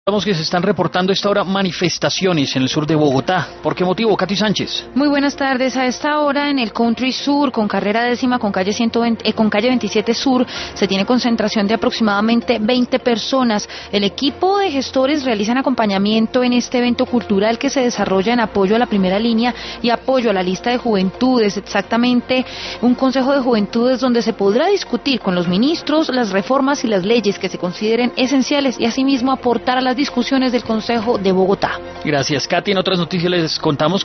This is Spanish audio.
Sabemos que se están reportando a esta hora manifestaciones en el sur de Bogotá. ¿Por qué motivo, Katy Sánchez? Muy buenas tardes. A esta hora en el Country Sur, con carrera décima, con calle 27 Sur, se tiene concentración de aproximadamente 20 personas. El equipo de gestores realizan acompañamiento en este evento cultural que se desarrolla en apoyo a la primera línea y apoyo a la lista de juventudes. Exactamente, un consejo de juventudes donde se podrá discutir con los ministros las reformas y las leyes que se consideren esenciales y asimismo aportar a las discusiones del Consejo de Bogotá. Gracias, Katy. En otras noticias les contamos